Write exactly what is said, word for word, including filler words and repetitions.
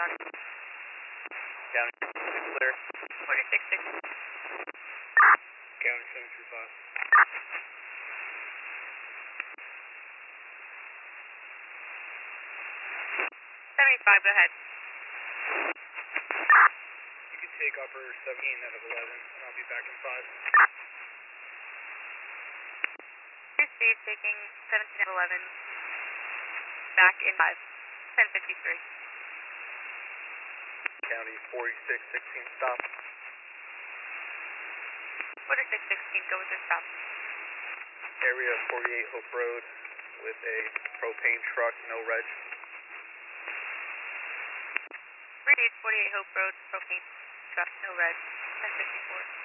Roger. County clear. forty-six six. County seven two five. seventy-five, go ahead. You can take upper seventeen out of eleven, and I'll be back in five. Your speed taking seventeen out of eleven. Back in five. ten fifty-three. County forty-six sixteen stop. forty-six sixteen, go with your stop. Area forty-eight Hope Road with a propane truck, no reg. forty-eight forty-eight Hope Road, propane truck, no red. ten fifty-four.